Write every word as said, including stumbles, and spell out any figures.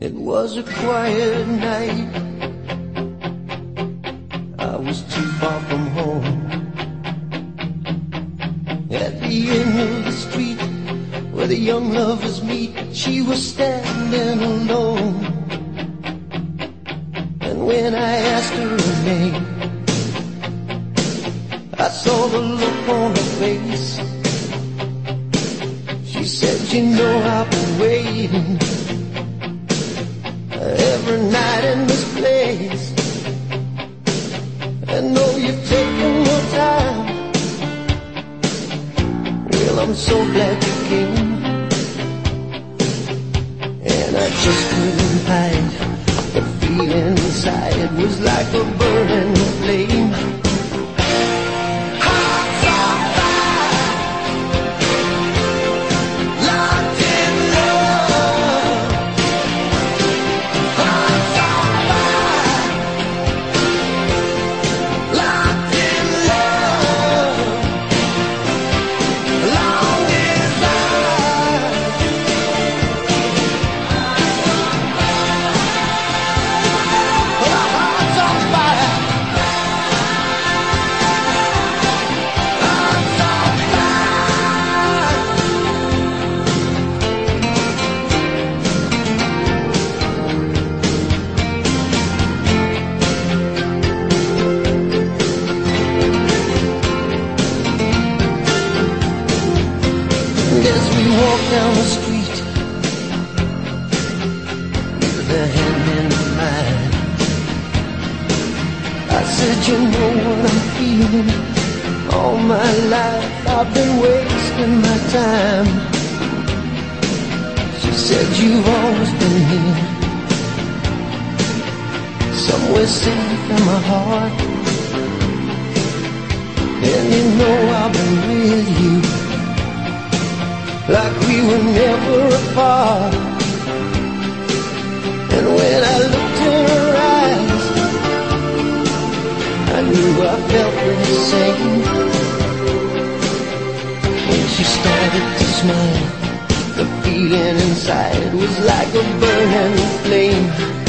It was a quiet night. I was too far from home. At the end of the street where the young lovers meet, she was standing alone. And when I asked her her name, I saw the look on her face. She said, you know I've been waiting every night in this place. I know you've taken your time. Well, I'm so glad you came. And I just couldn't hide the feeling inside. It was like a burning flame. As we walk down the street with her hand in mine, I said, you know what I'm feeling. All my life I've been wasting my time. She said, you've always been here, somewhere safe in my heart. And you know I've been with you like we were never apart. And when I looked in her eyes, I knew I felt the same. When she started to smile, the feeling inside was like a burning flame.